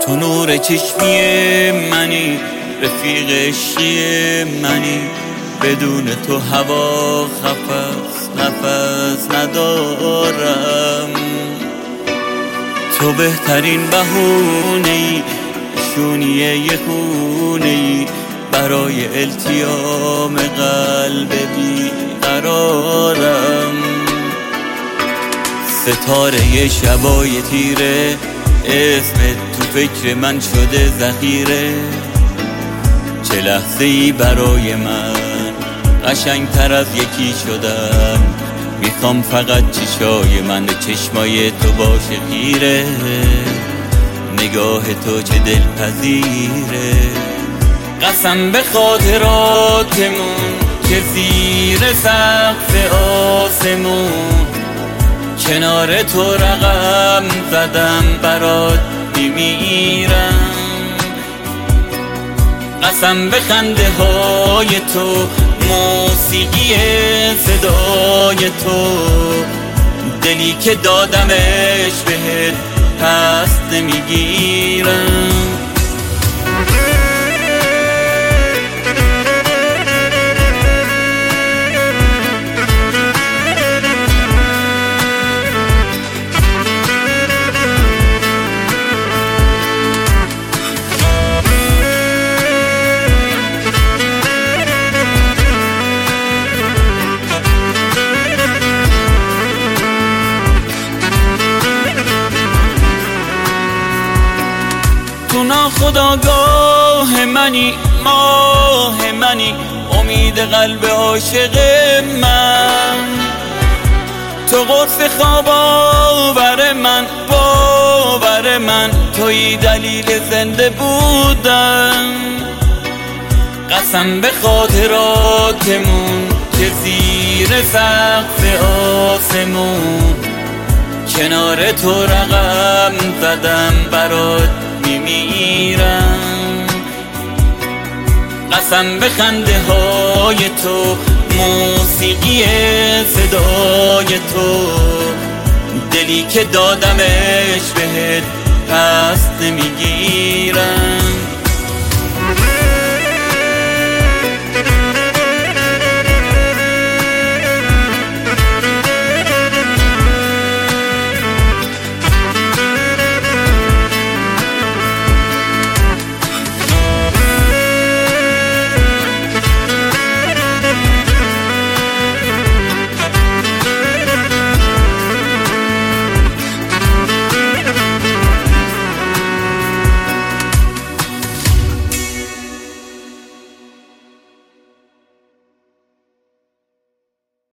تو نور چشمی منی، رفیق عشقی منی، بدون تو هوا خفست، نفس ندارم. تو بهترین بهونه‌ای، شونیه یه خونه‌ای برای التیام قلب بیقرارم. ستاره شبای تیره، اسمت تو فکر من شده ذخیره. چه لحظه‌ای برای من قشنگتر از یکی شدن. میخوام فقط چشای من به چشمای تو باشه خیره. نگاه تو چه دلپذیره. قسم به خاطراتمون که زیر سقف آسمون کنار تو رقم زدم برات میمیرم. قسم به خنده های تو، موسیقی صدای تو، دلی که دادمش بهت پس نمیگیرم. تو ناخودآگاه منی، ماه منی، امید قلب عاشق من. تو قرص خواب آور من، باور من، تویی دلیل زنده بودن. قسم به خاطراتمون که زیر سقف آسمون کنار تو رقم زدم برات میمیرم. قسم به خنده های تو، موسیقی صدای تو، دلی که دادمش بهت پس نمیگیرم.